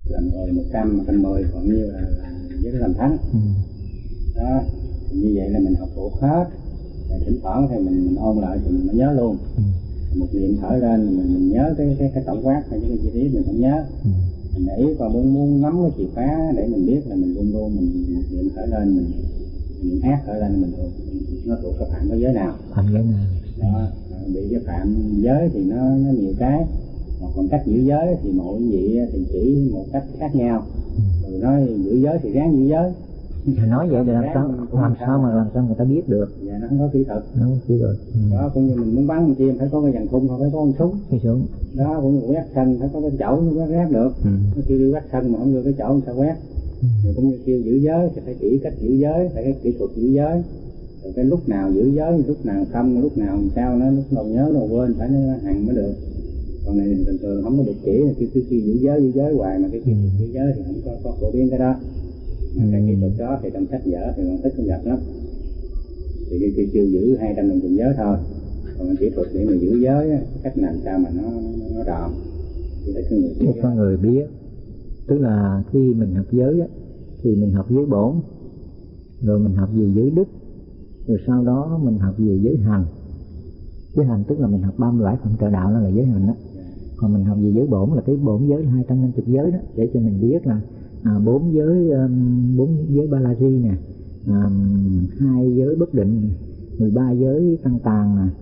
làm rồi 100, 110 còn nhiêu là với làm thắng. Đó, thì như vậy là mình học thuộc hết. Rồi thỉnh thoảng thì mình ôn lại thì mình mới nhớ luôn. Một niệm thở lên mình nhớ cái tổng quát hay cái chi tiết mình không nhớ. Mình để ý còn muốn nắm cái chìa khóa để mình biết là mình luôn luôn mình một niệm thở lên mình ác thở lên mình thuộc nó thuộc cái phạm cái giới nào. Phạm giới nào? Đó, bị cái phạm giới thì nó nhiều cái. Còn cách giữ giới thì mỗi vị thì chỉ một cách khác nhau. Rồi nói giữ giới thì ráng giữ giới. Nói vậy thì làm sao người ta biết được? Dạ nó không có kỹ thuật. Nó không có kỹ thuật. Đó cũng như mình muốn bắn một chim phải có cái dàn thun, phải có con súng. Cái súng. Đó cũng như quét sân phải có cái chậu mới quét được. Nó kêu đi quét sân mà không đưa cái chậu sao quét. Rồi cũng như kêu giữ giới thì phải chỉ cách giữ giới, phải cái kỹ thuật giữ giới. Rồi cái lúc nào giữ giới, lúc nào không, lúc nào sao nó lúc nào nhớ đâu quên phải nó hằng mới được. Còn này thường thường không có được chỉ cứ giữ giới hoài mà cái giữ giới thì không có phổ biến cái đó. Mà cái kỹ thuật đó thì trong sách vở thì còn thích không gặp lắm. Thì cái chưa giữ 250 giới thôi. Còn kỹ thuật để mà giữ giới cách làm sao mà nó tròn thì ít có người biết. Tức là khi mình học giới thì mình học giới bổn, rồi mình học về giới đức, rồi sau đó mình học về giới hành. Giới hành tức là mình học 37 phẩm trợ đạo, đó là giới hành đó. Còn mình học về giới bổn là cái bổn giới là 250 giới đó, để cho mình biết là 4 giới Balaji nè, 2 giới bất định, 13 giới tăng tàng nè,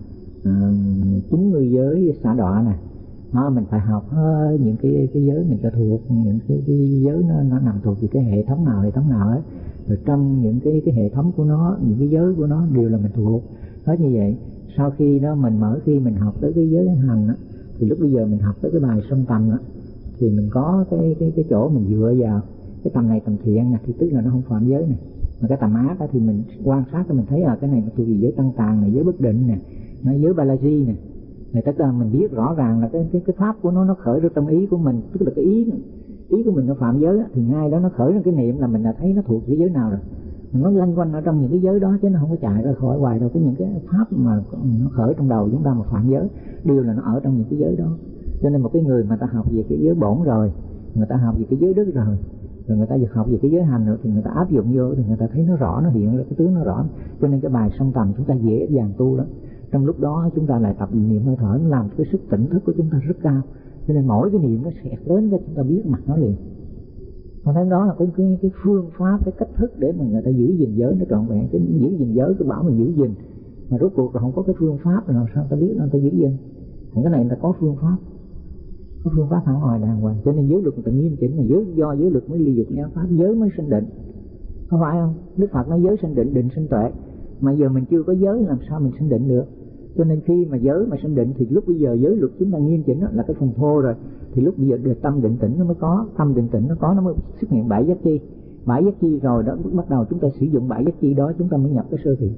90 giới xả đọa nè. Đó, mình phải học những cái giới mình cho thuộc, những cái giới nó nằm thuộc về cái hệ thống nào ấy. Rồi trong những cái hệ thống của nó, những cái giới của nó đều là mình thuộc hết như vậy. Sau khi đó khi mình học tới cái giới hành đó, thì lúc bây giờ mình học tới cái bài song tầm đó, thì mình có cái chỗ mình dựa vào cái tầm này tầm thiện này, thì tức là nó không phạm giới này. Mà cái tầm ác đó thì mình quan sát thì mình thấy cái này thuộc về giới tăng tàng này, giới bất định nè, nó giới Balaji nè. Thì tất cả mình biết rõ ràng là cái pháp của nó khởi ra trong ý của mình, tức là cái ý của mình nó phạm giới đó, thì ngay đó nó khởi ra cái niệm là mình đã thấy nó thuộc cái giới nào rồi. Nó lanh quanh ở trong những cái giới đó chứ nó không có chạy ra khỏi hoài đâu. Cái những cái pháp mà nó khởi trong đầu chúng ta mà phạm giới đều là nó ở trong những cái giới đó. Cho nên một cái người mà ta học về cái giới bổn rồi, người ta học về cái giới đức rồi người ta học về cái giới hành rồi, thì người ta áp dụng vô thì người ta thấy nó rõ, nó hiện ra cái tướng nó rõ. Cho nên cái bài song tầm chúng ta dễ dàng tu lắm. Trong lúc đó chúng ta lại tập niệm hơi thở, nó làm cái sức tỉnh thức của chúng ta rất cao. Cho nên mỗi cái niệm nó xẹt đến cho chúng ta biết mặt nó liền. Còn thấy đó là cái phương pháp, cái cách thức để mà người ta giữ gìn giới nó trọn vẹn. Chứ giữ gìn giới cứ bảo mình giữ gìn mà rốt cuộc là không có cái phương pháp thì làm sao ta biết là người ta giữ gìn. Còn cái này người ta có phương pháp, có phương pháp hẳn hoài đàng hoàng. Cho nên giới luật người ta nghiêm chỉnh, là do giới luật mới ly dục giáo pháp, giới mới sinh định, không phải không? Đức Phật nói giới sinh định, định sinh tuệ. Mà giờ mình chưa có giới làm sao mình sinh định được? Cho nên khi mà giới mà sinh định thì lúc bây giờ giới luật chúng ta nghiêm chỉnh là cái phần thô rồi, thì lúc bây giờ được tâm định tĩnh nó mới có, tâm định tĩnh nó có, nó mới xuất hiện 7 giác chi. 7 giác chi rồi đó, bắt đầu chúng ta sử dụng 7 giác chi đó, chúng ta mới nhập cái sơ thiền.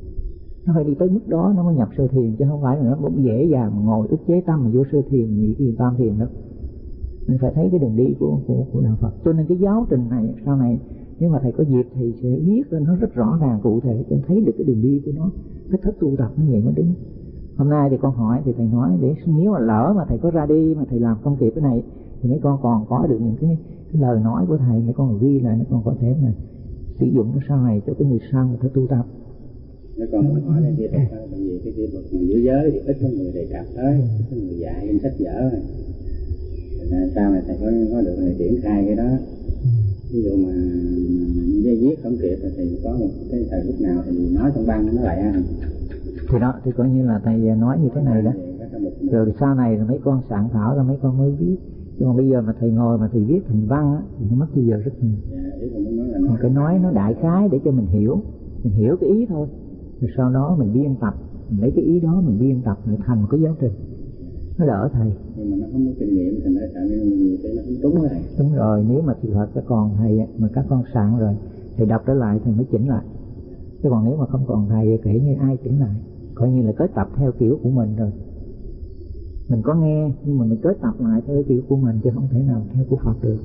Nó phải đi tới mức đó nó mới nhập sơ thiền, chứ không phải là nó cũng dễ dàng mà ngồi ức chế tâm mà vô sơ thiền, nhị thiền, tam thiền đó. Mình phải thấy cái đường đi của đạo Phật. Cho nên cái giáo trình này sau này nếu mà thầy có dịp thì sẽ viết lên nó rất rõ ràng cụ thể, cho thấy được cái đường đi của nó, cái thức tu tập như vậy mới đúng. Hôm nay thì con hỏi thì thầy nói để nếu mà lỡ mà thầy có ra đi mà thầy làm không kịp cái này thì mấy con còn có được những cái lời nói của thầy, mấy con ghi lại, mấy con có thể mà sử dụng nó sau này cho cái người sau người ta tu tập. Mấy con muốn hỏi lên kia tại sao, bởi vì cái việc mà giữ giới thì ít có người đề cập tới, ít có người dạy trong sách vở này. Sao mà thầy có được thầy triển khai cái đó. Ví dụ mà dây viết không kịp thì có một cái thời lúc nào thì nói trong băng nó lại ăn. Thì đó, thì coi như là thầy nói như thế này đó. Rồi sau này rồi mấy con soạn thảo ra mấy con mới viết. Nhưng mà bây giờ mà thầy ngồi mà thầy viết thành văn á, thì nó mất bây giờ rất nhiều. Còn cái nói nó đại khái để cho mình hiểu cái ý thôi. Rồi sau đó mình biên tập, mình lấy cái ý đó mình biên tập lại thành một cái giáo trình. Nó đỡ thầy. Nhưng mà nó không có kinh nghiệm thì nó tạo nên nhiều cái nó không đúng rồi. Đúng rồi, nếu mà sự thật các con thầy mà các con soạn rồi thầy đọc trở lại thì mới chỉnh lại. Chứ còn nếu mà không còn thầy kể như ai chỉnh lại, coi như là kết tập theo kiểu của mình rồi. Mình có nghe nhưng mà mình kết tập lại theo kiểu của mình chứ không thể nào theo của Phật được.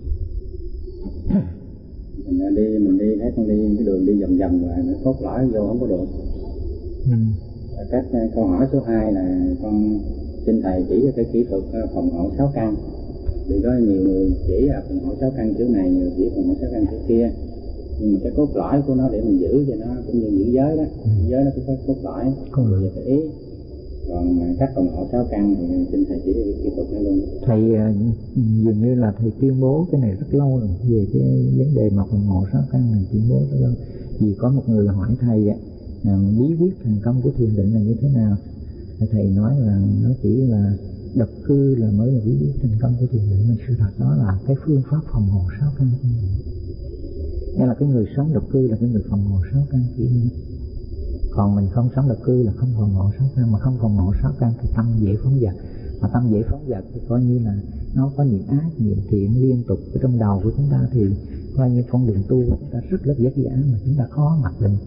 Mình đi thấy con đi cái đường đi vòng vòng rồi nó cốt lõi vô không có được. Cách câu hỏi số 2 là con xin thầy chỉ cho cái kỹ thuật phòng hộ 6 căn. Vì có nhiều người chỉ là phòng hộ sáu căn kiểu này, nhiều chỉ phòng hộ sáu căn kiểu kia, nhưng mà cái cốt lõi của nó để mình giữ cho nó cũng như giữ giới đó, giữ giới nó cũng có cốt lõi, con người phải ý. Còn các phòng hộ sáu căn thì xin thầy chỉ kỹ thuật nó luôn. Thầy dường như là thầy tuyên bố cái này rất lâu rồi, về cái vấn đề mà phòng hộ sáu căn này tuyên bố rất lâu. Vì có một người hỏi thầy bí quyết thành công của thiền định là như thế nào, thầy nói là nó chỉ là độc cư là mới là bí quyết thành công của thiền định, mà sự thật đó là cái phương pháp phòng hộ sáu căn. Nghĩa là cái người sống độc cư là cái người phòng hộ sáu căn chỉ. Còn mình không sống độc cư là không phòng hộ sáu căn, mà không phòng hộ sáu căn thì tâm dễ phóng dật. Mà tâm dễ phóng dật thì coi như là nó có niệm ác, niệm thiện liên tục ở trong đầu của chúng ta, thì coi như con đường tu của chúng ta rất là vất vả, mà chúng ta khó mặc định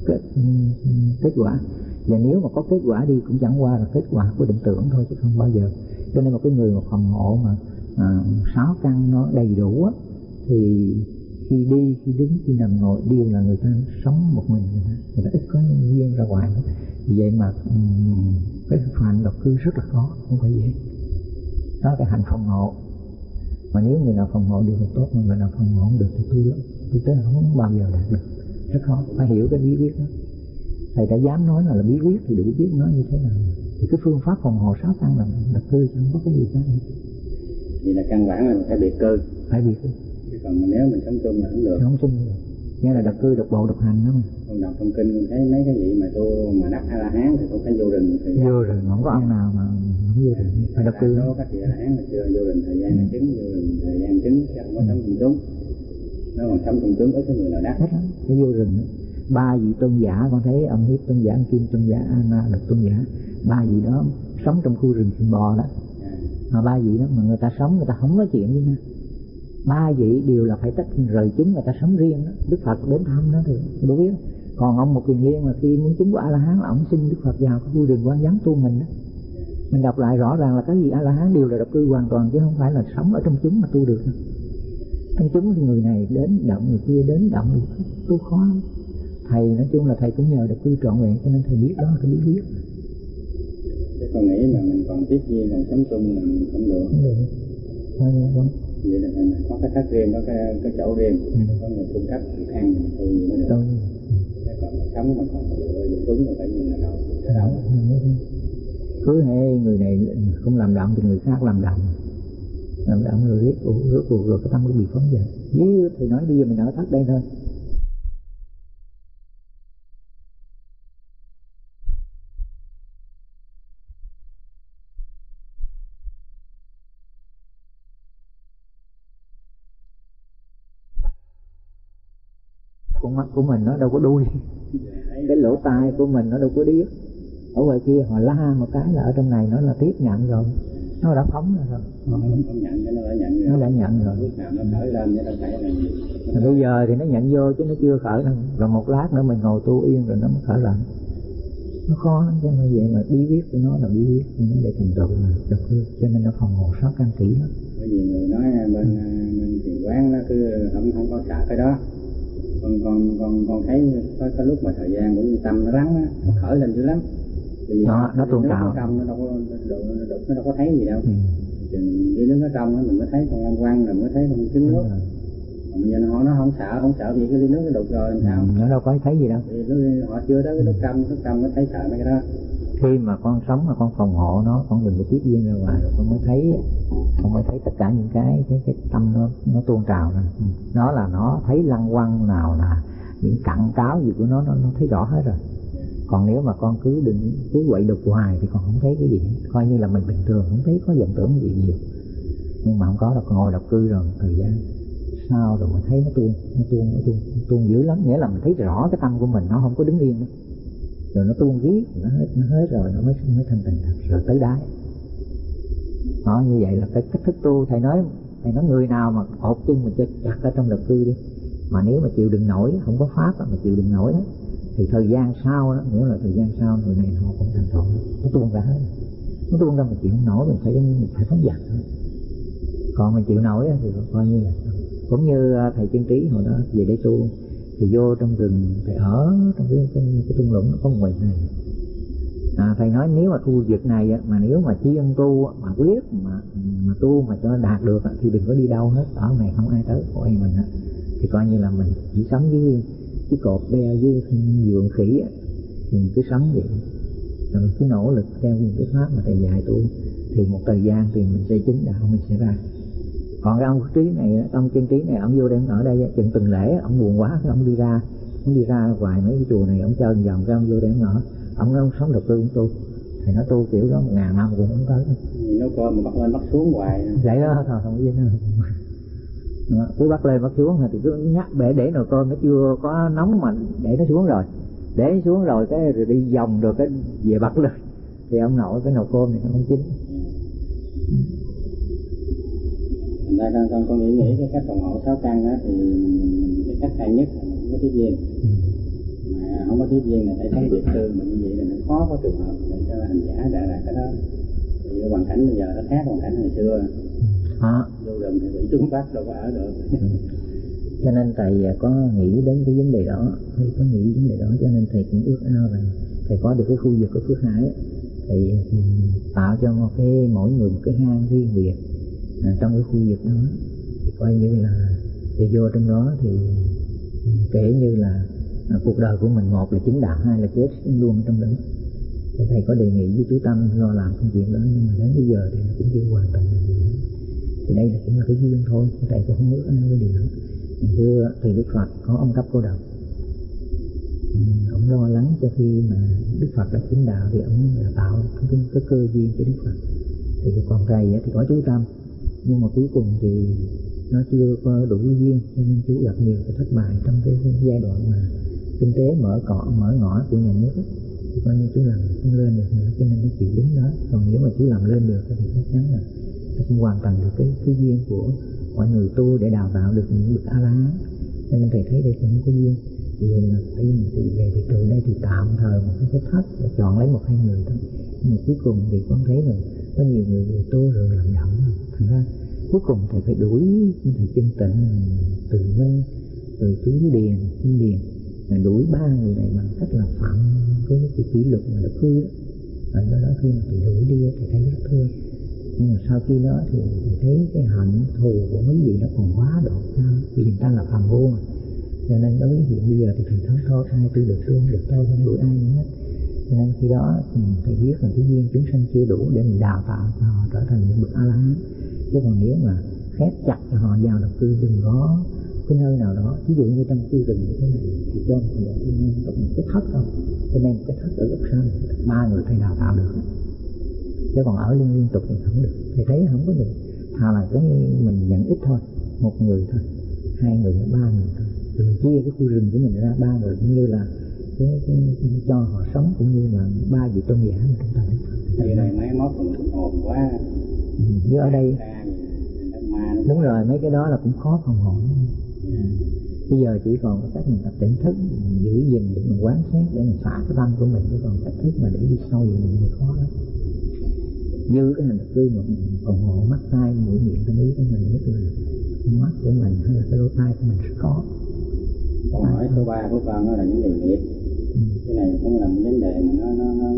kết quả. Và nếu mà có kết quả đi cũng chẳng qua là kết quả của định tưởng thôi, chứ không bao giờ. Cho nên một cái người mà phòng hộ mà sáu căn nó đầy đủ á, thì khi đi, khi đứng, khi nằm ngồi đều là người ta sống một mình, người ta ít có duyên ra ngoài. Vì vậy mà cái hành độc cư rất là khó, không phải dễ. Đó là cái hành phòng hộ. Mà nếu người nào phòng hộ được thì tốt, mà người nào phòng hộ không được thì tu lắm, tu tới không bao giờ đạt được, rất khó. Phải hiểu cái bí quyết đó. Thầy đã dám nói là bí quyết thì đủ biết nó như thế nào. Thì cái phương pháp phòng hộ sáu căn là độc cư, chứ không có cái gì cả. Vậy là căn bản là phải biệt cư. Phải biệt cư. Chứ còn nếu mình sống chung là không được. Không chung được. Nghe là độc cư, độc bộ, độc hành đó mà. Con đọc trong kinh con thấy mấy cái gì mà tu mà đắc A La Hán thì cũng phải vô rừng thời gian. Vô rừng, không có ông nào mà không vô rừng, phải độc cư. Đó các vị A La Hán hồi xưa vô rừng thời gian là chứng, vô rừng thời gian chứng, chứ không có sống cùng chúng. Nó còn sống cùng chúng ít cái người nào đắc. Hết lắm, cái vô rừng. Ba vị tôn giả, con thấy ông Hiếp tôn giả, ông Kim tôn giả, A Na Độc tôn giả, ba vị đó sống trong khu rừng Sìn Bò đó. Mà ba vị đó mà người ta sống, người ta không nói chuyện với nhau. Ba vị đều là phải tách rời chúng, người ta sống riêng đó. Đức Phật đến thăm đó thì đâu biết. Còn ông Một Kiền Liên mà khi muốn chứng của A La Hán là ông xin Đức Phật vào cái khu rừng Quan Giám tu mình đó. Mình đọc lại rõ ràng là cái gì A La Hán đều là độc cư hoàn toàn, chứ không phải là sống ở trong chúng mà tu được. Trong chúng thì người này đến động, người kia đến động, tu khó. Thầy nói chung là thầy cũng nhờ độc cư trọn vẹn, cho nên thầy biết đó là cái bí quyết. Chứ con nghĩ mà mình còn tiếp duyên, còn sống chung là mình không được. Không được. Không. Vậy là mình có cái thất riêng, có cái chỗ riêng, có người cung cấp thức ăn thì mình tu gì mới được. Còn mà sống mà còn dựa đúng là phải nhìn là đâu, cái đâu. Cứ hệ người này không làm động thì người khác làm động rồi riết rồi cái tâm nó bị phóng dật. Với thì nói bây giờ mình ở thất đây thôi. Con mắt của mình nó đâu có đuôi, cái lỗ tai của mình nó đâu có điếc. Ở ngoài kia họ la một cái là ở trong này nó là tiếp nhận rồi, nó đã phóng rồi. Nó không nhận cái nó đã nhận rồi. Nó đã nhận rồi. Lúc nào nó khởi lên chứ đâu phải là gì. Bây giờ thì nó nhận vô chứ nó chưa khởi đâu. Rồi một lát nữa mình ngồi tu yên rồi nó mới khởi lại. Nó khó lắm chứ, mà vậy mà bí quyết của nó là bí quyết của nó để thành tựu là độc cư, cho nên nó phòng hộ sáu căn kỹ lắm. Bởi vì người nói bên thiền quán nó cứ không có sợ cái đó. Con thấy có lúc mà thời gian của tâm nó rắn á, nó khởi lên dữ lắm. Vì nó tôn tạo. Trong nó đâu có đục, nó đâu có thấy gì đâu. Chừng đi đứng ở trong đó mình mới thấy con long quăng, rồi mới thấy con trứng nước. Còn bây giờ nó không sợ vì cái ly nước nó đục rồi làm sao? Nó đâu có thấy gì đâu. Vì họ chưa tới cái nước trong mới thấy sợ mấy cái đó. Khi mà con sống mà con phòng hộ nó, con đừng có tiếp duyên ra ngoài, rồi con mới thấy tất cả những cái tâm nó tuôn trào ra. Nó là nó thấy lăng quăng nào là những cặn cáo gì của nó thấy rõ hết rồi. Còn nếu mà con cứ quậy đục hoài thì con không thấy cái gì, coi như là mình bình thường, không thấy có vọng tưởng gì nhiều. Nhưng mà không có đâu, con ngồi độc cư rồi thời gian sau rồi mình thấy nó tuôn dữ lắm. Nghĩa là mình thấy rõ cái tâm của mình nó không có đứng yên nữa. Rồi nó tuôn riết, nó hết rồi nó mới thành tình thật, rồi tới đáy. Đó, như vậy là cái cách thức tu. Thầy nói người nào mà cột chân mình cho chặt ở trong độc cư đi, mà nếu mà chịu đựng nổi, không có pháp mà chịu đựng nổi đó, thì thời gian sau đó, nghĩa là thời gian sau người này họ cũng thành thọ, nó tuôn ra hết. Nó tuôn ra mà chịu không nổi, mình phải phóng dật thôi. Còn mình chịu nổi thì coi như là cũng như thầy Chân Trí hồi đó về để tu thì vô trong rừng, thầy ở trong cái thung lũng nó có một này. Thầy nói nếu mà khu vực này mà nếu mà chuyên tu mà quyết mà mà tu mà cho đạt được thì đừng có đi đâu hết, ở này không ai tới coi mình thì coi như là mình chỉ sống với cái cột beo với vườn khỉ thì mình cứ sống vậy, rồi mình cứ nỗ lực theo những cái pháp mà thầy dạy tu thì một thời gian thì mình sẽ chứng đạo, mình sẽ ra. Còn cái ông Trí này, ông Chân Trí này, ông vô đây ở đây chừng tuần lễ, ông buồn quá cái ông đi ra ngoài mấy cái chùa này, ông chơi một vòng cái ông vô đây ông ở, ông sống được tu, tu thì nó tu kiểu đó 1000 năm cũng không tới. Nó coi mà bắt lên bắt xuống hoài vậy đó thôi, không có gì nữa. Cứ bắt lên bắt xuống thì cứ nhắc để nồi cơm nó chưa có nóng mà để nó xuống rồi, để xuống rồi cái rồi đi vòng rồi cái về bắt lên thì ông nội cái nồi cơm này nó không chín. Thành ra con nghĩ cái cách phòng hộ 6 căn đó thì cái cách hay nhất là không có thiết duyên, mà không có thiết duyên là phải sống biệt tư, mà như vậy là nó khó có trường hợp để cho hành giả là cái đó. Vì hoàn cảnh bây giờ nó khác hoàn cảnh hồi xưa, vô rừng thì bị trúng bắt đâu có ở được. Cho nên thầy có nghĩ đến cái vấn đề đó, cho nên thầy cũng ước ao rằng thầy có được cái khu vực của Phước Hải, thầy tạo cho mỗi người một cái hang riêng biệt trong cái khu vực đó, thì coi như là thì vô trong đó thì kể như là cuộc đời của mình, một là chứng đạo, hai là chết luôn trong đó. Thì thầy có đề nghị với chú Tâm lo làm công chuyện đó, nhưng mà đến bây giờ thì nó cũng chưa hoàn thành được gì hết. Thì đây là cũng là cái duyên thôi, thầy cũng không ước ao cái điều đó. Ngày xưa thì Đức Phật có ông Cấp Cô Độc, ông lo lắng cho khi mà Đức Phật đã chứng đạo thì ông là tạo cái cơ duyên cho Đức Phật. Thì còn thầy thì có chú Tâm, nhưng mà cuối cùng thì nó chưa có đủ duyên, cho nên chú gặp nhiều cái thất bại trong cái giai đoạn mà kinh tế mở ngõ của nhà nước ấy. Thì coi như chú làm không lên được nữa, cho nên nó chịu đứng đó. Còn nếu mà chú làm lên được thì chắc chắn là nó cũng hoàn thành được cái duyên của mọi người tu để đào tạo được những bậc A La Hán. Cho nên thầy thấy đây cũng có duyên. Vì vậy mà thì về thì trường đây thì tạm thời một cái thất để chọn lấy 1-2 người thôi. Nhưng mà cuối cùng thì con thấy là có nhiều người về tu rồi làm động, thành ra cuối cùng thầy phải đuổi thầy Chân Tịnh, Từ Minh, rồi chú Điền, đuổi 3 người này bằng cách là phạm cái kỷ luật mà độc cư đó. Ở đó khi mà thầy đuổi đi thầy thấy rất thương, nhưng mà sau khi đó thì thầy thấy cái hận thù của mấy vị nó còn quá độ cao, vì người ta là phàm vô mà. Cho nên đối với hiện bây giờ thì thầy thấy thôi ai tôi được thương được tôi không đuổi ai nữa hết. Cho nên khi đó thầy biết là cái duyên chúng sanh chưa đủ để mình đào tạo cho họ trở thành những bậc A La Hán. Chứ còn nếu mà khép chặt cho họ vào độc cư, đừng có cái nơi nào đó, ví dụ như trong khu rừng như thế này thì cho một cái thất thôi, cho nên một cái thất ở góc sau 3 người thầy đào tạo được. Chứ còn ở liên tục thì không được, thầy thấy không có được. Thà là cái mình nhận ít thôi, 1 người thôi, 2 người, 3 người thôi, thì mình chia cái khu rừng của mình ra 3 người, cũng như là cái cho họ sống, cũng như là 3 vị tôn giả mà chúng ta biết. Như này máy móc cũng ồn quá. Như ở đây đúng rồi, mấy cái đó là cũng khó phòng hộ. Bây giờ chỉ còn có cách mình tập tỉnh thức, mình giữ gìn để mình quán xét, để mình xả cái tâm của mình, chứ còn cách thức mà để đi sâu vào mình thì khó lắm. Như cái hành cư mà phòng hộ mắt tai mũi miệng thân ý của mình, nhất là mắt của mình hay là cái lỗ tai của mình rất khó. Câu hỏi số 3 của con đó là những đề nghiệp. Cái này cũng là một vấn đề mà nó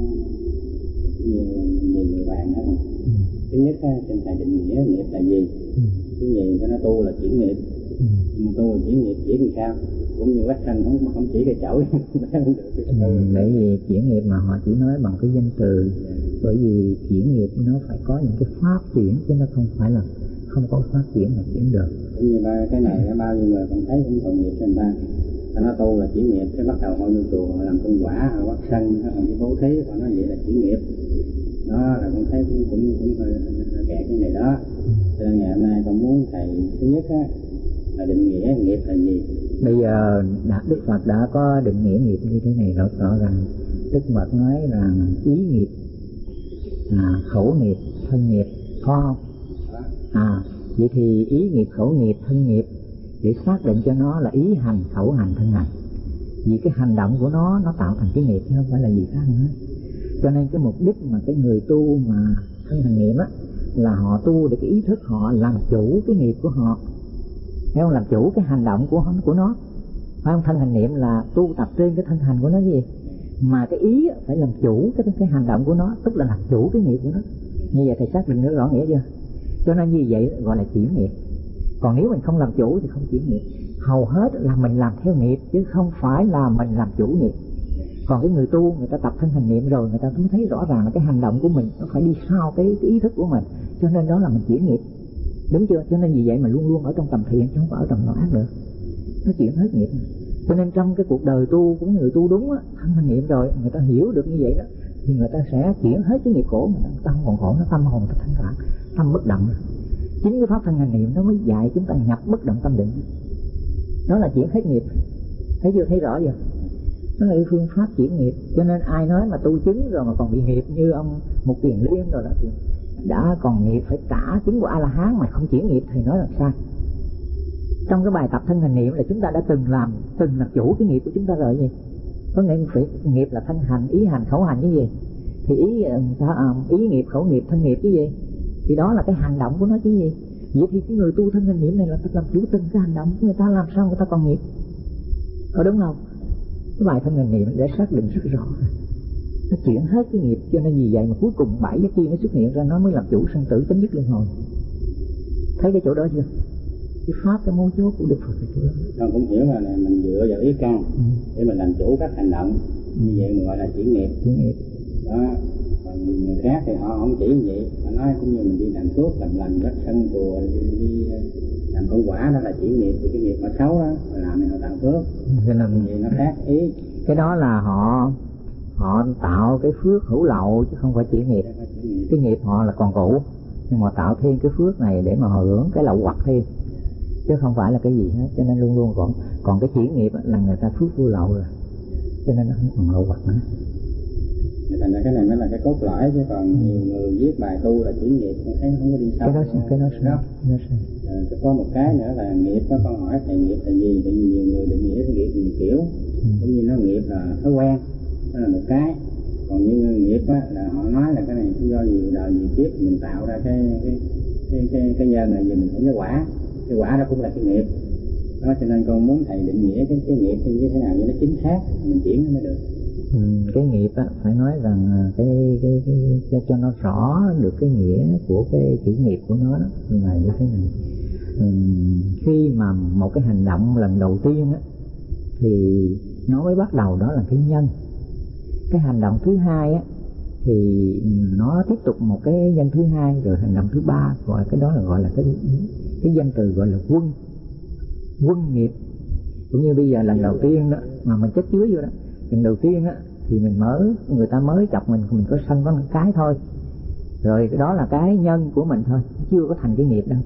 nhiều người bạn đó. Thứ nhất trên thầy định nghĩa nghiệp là gì? Thứ nhì nó tu là chuyển nghiệp. Nhưng mà tu là chuyển nghiệp chỉ làm sao? Cũng như quách sanh không chỉ cái chổi không được. Bởi vì chuyển nghiệp mà họ chỉ nói bằng cái danh từ, bởi vì chuyển nghiệp nó phải có những cái pháp chuyển, chứ nó không phải là không có pháp chuyển mà chuyển được. Cũng như cái này bao nhiêu người còn thấy cũng tội nghiệp cho người ta. Nó tu là chuyển nghiệp, cái bắt đầu họ vô chùa họ làm công quả, họ quát sân, họ đi bố thí, họ nói vậy là chuyển nghiệp. Đó là con thấy cũng hơi kẹt cái này đó. Cho nên ngày hôm nay con muốn thầy thứ nhất là định nghĩa nghiệp là gì. Bây giờ Đức Phật đã có định nghĩa nghiệp như thế này rõ ràng. Đức Phật nói là ý nghiệp, khẩu nghiệp, thân nghiệp, có không? Vậy thì ý nghiệp, khẩu nghiệp, thân nghiệp để xác định cho nó là ý hành, khẩu hành, thân hành. Vì cái hành động của nó tạo thành cái nghiệp chứ không phải là gì khác nữa. Cho nên cái mục đích mà cái người tu mà thân hành nghiệp là họ tu để cái ý thức họ làm chủ cái nghiệp của họ, thấy không? Làm chủ cái hành động của nó, phải không? Thân hành niệm là tu tập trên cái thân hành của nó gì, mà cái ý phải làm chủ cái hành động của nó, tức là làm chủ cái nghiệp của nó. Như vậy thầy xác định rất rõ nghĩa chưa? Cho nên như vậy gọi là chuyển nghiệp. Còn nếu mình không làm chủ thì không chuyển nghiệp. Hầu hết là mình làm theo nghiệp chứ không phải là mình làm chủ nghiệp. Còn cái người tu, người ta tập thân hành niệm rồi, người ta mới thấy rõ ràng là cái hành động của mình nó phải đi sau cái ý thức của mình. Cho nên đó là mình chuyển nghiệp. Đúng chưa? Cho nên vì vậy mà luôn luôn ở trong tầm thiện chứ không phải ở trong nội ác được. Nó chuyển hết nghiệp. Cho nên trong cái cuộc đời tu của người tu đúng á, thân hành niệm rồi, người ta hiểu được như vậy đó, thì người ta sẽ chuyển hết cái nghiệp khổ, người ta tâm còn khổ, nó tâm hồn ta thanh thản, tâm bất động. Chính cái pháp thân hành niệm nó mới dạy chúng ta nhập bất động tâm định. Đó là chuyển hết nghiệp. Thấy chưa? Thấy rõ chưa? Đó là cái phương pháp chuyển nghiệp. Cho nên ai nói mà tu chứng rồi mà còn bị nghiệp như ông Mục Kiền Liên rồi đó, thì đã còn nghiệp phải trả chứng của A-la-hán mà không chuyển nghiệp thì nói là sai. Trong cái bài tập thân hành niệm là chúng ta đã từng làm chủ cái nghiệp của chúng ta rồi gì? Có nghĩa phải nghiệp là thân hành, ý hành, khẩu hành cái gì? Thì ý nghiệp, khẩu nghiệp, thân nghiệp cái gì? Thì đó là cái hành động của nó chứ gì? Vậy thì cái người tu thân hành niệm này là phải làm chủ từng cái hành động của người ta, làm sao người ta còn nghiệp? Có đúng không? Cái bài thân hành niệm để xác định rất rõ, nó chuyển hết cái nghiệp. Cho nên vì vậy mà cuối cùng 7 giác chi nó xuất hiện ra, nó mới làm chủ sanh tử chấm dứt luân hồi. Thấy cái chỗ đó chưa? Cái pháp, cái mấu chốt của Đức Phật là chỗ đó. Con cũng hiểu là mình dựa vào ý căn để mình làm chủ các hành động, như vậy mình gọi là chuyển nghiệp. Đó. Còn người khác thì họ không chỉ như vậy, họ nói cũng như mình đi làm phước, làm lành, vắt sân chùa, đi làm công quả, đó là chuyển nghiệp. Thì cái nghiệp mà xấu đó, họ làm thì họ tạo phước, cho nên vậy nó khác ý. Cái đó là họ tạo cái phước hữu lậu chứ không phải chuyển nghiệp. Cái nghiệp họ là còn cũ, nhưng mà tạo thêm cái phước này để mà họ hưởng cái lậu hoặc thêm, chứ không phải là cái gì hết. Cho nên luôn luôn còn cái chuyển nghiệp là người ta phước vô lậu rồi, cho nên nó không còn lậu hoặc nữa. Thành ra cái này mới là cái cốt lõi, chứ còn nhiều người viết bài tu là chuyển nghiệp, con thấy nó không có đi sâu. Cái đó Có một cái nữa là nghiệp đó, con hỏi thầy nghiệp là gì? Bởi vì nhiều người định nghĩa cái nghiệp nhiều kiểu, cũng như nó nghiệp là thói quen, đó là một cái. Còn như nghiệp á là họ nói là cái này do nhiều đời nhiều kiếp mình tạo ra cái nhân này, giờ mình hưởng cái quả đó cũng là cái nghiệp đó. Cho nên con muốn thầy định nghĩa cái nghiệp như thế nào cho nó chính xác, mình chuyển nó mới được. Cái nghiệp á, phải nói rằng cái cho nó rõ được cái nghĩa của cái chữ nghiệp của nó đó, là như thế này. Khi mà một cái hành động lần đầu tiên á, thì nó mới bắt đầu, đó là cái nhân. Cái hành động thứ hai á, thì nó tiếp tục một cái nhân thứ hai, rồi hành động thứ ba, gọi cái đó là gọi là cái danh từ gọi là quân nghiệp. Cũng như bây giờ lần đầu tiên đó mà mình chất chứa vô đó, lần đầu tiên á thì người ta mới chọc mình có sân có một cái thôi, rồi cái đó là cái nhân của mình thôi, chưa có thành cái nghiệp đâu.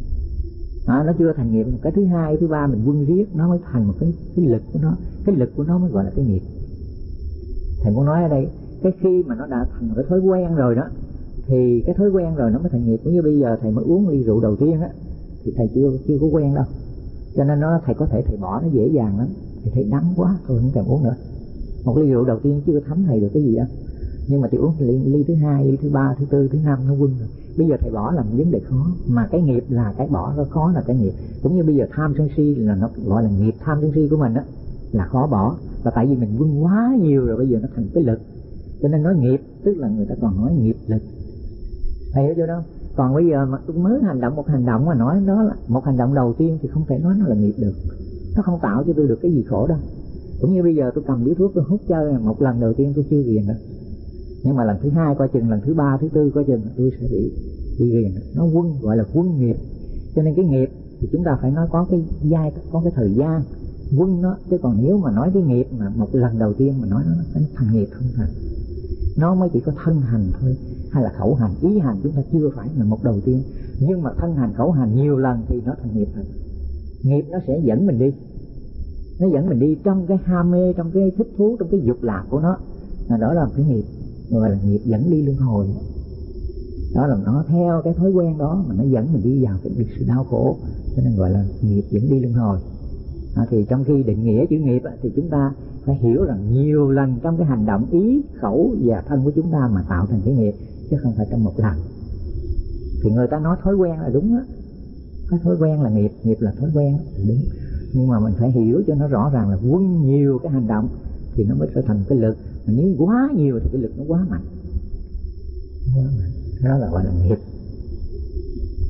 Nó chưa thành nghiệp. Cái thứ hai, thứ ba mình quân riết nó mới thành một cái lực của nó, cái lực của nó mới gọi là cái nghiệp. Thầy muốn nói ở đây, cái khi mà nó đã thành một cái thói quen rồi đó, thì cái thói quen rồi nó mới thành nghiệp. Cũng như bây giờ thầy mới uống ly rượu đầu tiên á, thì thầy chưa có quen đâu, cho nên thầy có thể thầy bỏ nó dễ dàng lắm. Thầy thấy đắng quá, thôi không thèm uống nữa. Một ly rượu đầu tiên chưa thấm thầy được cái gì đó, nhưng mà thầy uống ly thứ hai, ly thứ ba, thứ tư, thứ năm nó quân rồi. Bây giờ thầy bỏ là một vấn đề khó, mà cái nghiệp là cái bỏ, nó khó là cái nghiệp. Cũng như bây giờ tham sân si là nó gọi là nghiệp tham sân si của mình á, là khó bỏ, và tại vì mình quân quá nhiều rồi, bây giờ nó thành cái lực, cho nên nói nghiệp, tức là người ta còn nói nghiệp lực. Thầy hiểu chưa đó? Còn bây giờ mà tôi mới hành động một hành động mà nói đó là một hành động đầu tiên thì không thể nói nó là nghiệp được, nó không tạo cho tôi được cái gì khổ đâu. Cũng như bây giờ tôi cầm điếu thuốc tôi hút chơi, một lần đầu tiên tôi chưa ghiền nữa, nhưng mà lần thứ hai coi chừng, lần thứ ba, thứ tư coi chừng tôi sẽ bị ghiền. Nó quân, gọi là quân nghiệp. Cho nên cái nghiệp thì chúng ta phải nói có cái thời gian quân nó, chứ còn nếu mà nói cái nghiệp mà một lần đầu tiên mà nói nó phải thành nghiệp không thành. Nó mới chỉ có thân hành thôi, hay là khẩu hành, ý hành chúng ta chưa phải là một đầu tiên, nhưng mà thân hành, khẩu hành nhiều lần thì nó thành nghiệp rồi. Nghiệp nó sẽ dẫn mình đi, nó dẫn mình đi trong cái ham mê, trong cái thích thú, trong cái dục lạc của nó, đó là cái nghiệp, gọi là nghiệp dẫn đi luân hồi. Đó là nó theo cái thói quen đó mà nó dẫn mình đi vào cái sự đau khổ, cho nên gọi là nghiệp dẫn đi luân hồi. Thì trong khi định nghĩa chữ nghiệp thì chúng ta phải hiểu rằng nhiều lần trong cái hành động ý, khẩu và thân của chúng ta mà tạo thành cái nghiệp, chứ không phải trong một lần. Thì người ta nói thói quen là đúng á, cái thói quen là nghiệp, nghiệp là thói quen là đúng, nhưng mà mình phải hiểu cho nó rõ ràng là quân nhiều cái hành động thì nó mới trở thành cái lực, mà nếu quá nhiều thì cái lực nó quá mạnh, đó là gọi là nghiệp.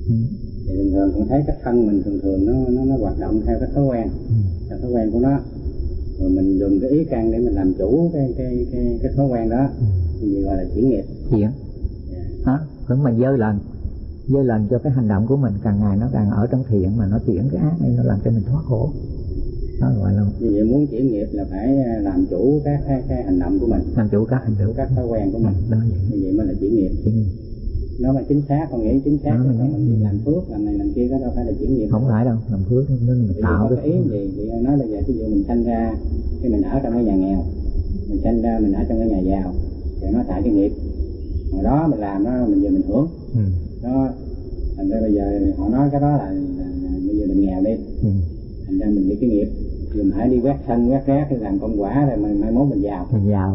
Thì thường thường con thấy cái thân mình thường thường nó hoạt động theo cái thói quen, theo thói quen của nó, rồi mình dùng cái ý căn để mình làm chủ cái thói quen đó, thì gì gọi là chuyển nghiệp. Chuyển đó, vẫn mình dơ lần cho cái hành động của mình càng ngày nó càng ở trong thiện, mà nó chuyển cái ác này, nó làm cho mình thoát khổ. Đó gọi là như vậy. Muốn chuyển nghiệp là phải làm chủ các cái hành động của mình, làm chủ các hành động, các thói quen của mình. Đó vậy. Như vậy mới là chuyển nghiệp. Nó mà chính xác, con nghĩ chính xác, mình đi làm phước làm này làm kia, đó đâu phải là chuyển nghiệp. Không phải đâu, làm phước nên mình tạo cái ý gì. Vì nói bây giờ ví dụ mình sanh ra khi mình ở trong cái nhà nghèo, mình sanh ra mình ở trong cái nhà giàu, thì nó tại cái nghiệp hồi đó mình làm đó, mình giờ mình hưởng. Đó thành ra bây giờ họ nói cái đó là bây giờ mình nghèo đi, thành ra mình đi cái nghiệp, mình hãy đi quét sân quét rác thì làm công quả rồi mai mốt mình giàu.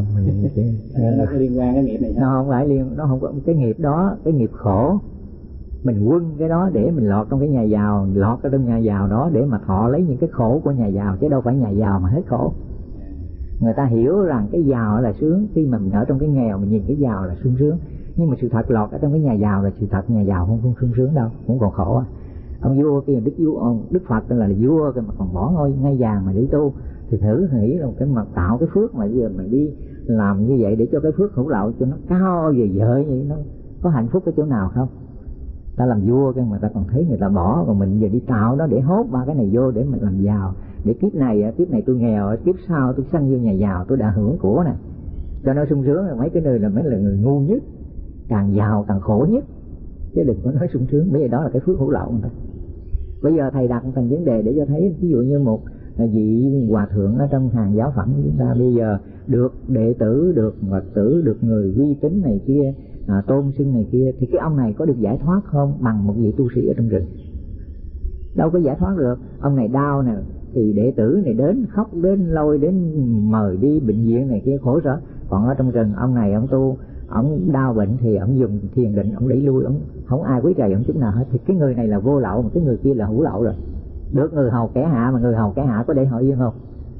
Nó có liên quan cái nghiệp này sao? Nó không phải nó không có cái nghiệp đó, cái nghiệp khổ. Mình quân cái đó để mình lọt trong cái nhà giàu, lọt ở trong nhà giàu đó để mà thọ lấy những cái khổ của nhà giàu, chứ đâu phải nhà giàu mà hết khổ. Người ta hiểu rằng cái giàu là sướng, khi mà mình ở trong cái nghèo mình nhìn cái giàu là sung sướng, nhưng mà sự thật lọt ở trong cái nhà giàu là sự thật nhà giàu không sung sướng đâu, cũng còn khổ á. Ông vua kia, Đức Phật là vua mà còn bỏ ngôi ngai vàng mà đi tu, thì thử nghĩ là cái mặt tạo cái phước mà giờ mình đi làm như vậy để cho cái phước hữu lậu cho nó cao về vợi vậy, nó có hạnh phúc ở chỗ nào không? Ta làm vua cái mà ta còn thấy người ta bỏ, còn mình giờ đi tạo nó để hốt ba cái này vô để mình làm giàu, để kiếp này tôi nghèo, kiếp sau tôi sanh vô nhà giàu, tôi đã hưởng của này cho nó sung sướng. Mấy cái nơi là mấy là người ngu nhất, càng giàu càng khổ nhất, chứ đừng có nói sung sướng. Bởi vì đó là cái phước hữu lậu người ta. Bây giờ thầy đặt thành vấn đề để cho thấy, ví dụ như một vị hòa thượng ở trong hàng giáo phẩm của chúng ta bây giờ được đệ tử, được Phật tử, được người uy tín này kia, tôn xưng này kia, thì cái ông này có được giải thoát không bằng một vị tu sĩ ở trong rừng? Đâu có giải thoát được. Ông này đau nè thì đệ tử này đến khóc, đến lôi, đến mời đi bệnh viện này kia, khổ sở. Còn ở trong rừng ông này ông tu, ông đau bệnh thì ông dùng thiền định, ông đẩy lui, ông không ai quý trầy ông chút nào hết. Thì cái người này là vô lậu, mà cái người kia là hữu lậu rồi. Được người hầu kẻ hạ, mà người hầu kẻ hạ có để họ yên không?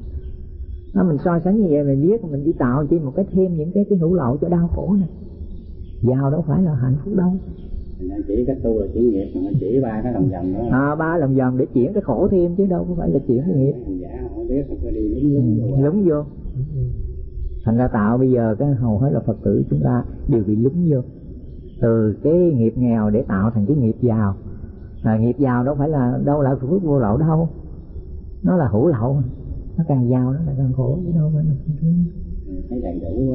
Nó mình so sánh như vậy mình biết, mình đi tạo chỉ một cái thêm những cái hữu lậu cho đau khổ này. Giàu đâu phải là hạnh phúc đâu. Chỉ cái tu là chỉ nghiệp, mà chỉ ba cái lòng vòng đó. Ba lòng vòng để chuyển cái khổ thêm, chứ đâu có phải là chuyển cái nghiệp. Dạ không biết, không có đi lúng vô. Thành ra tạo bây giờ cái hầu hết là Phật tử chúng ta đều bị lúng vô. Từ cái nghiệp nghèo để tạo thành cái nghiệp giàu. Nghiệp giàu đâu phải là phước vô lậu đâu. Nó là hữu lậu. Nó càng giàu nó lại càng khổ, chứ đâu phải là thấy đầy đủ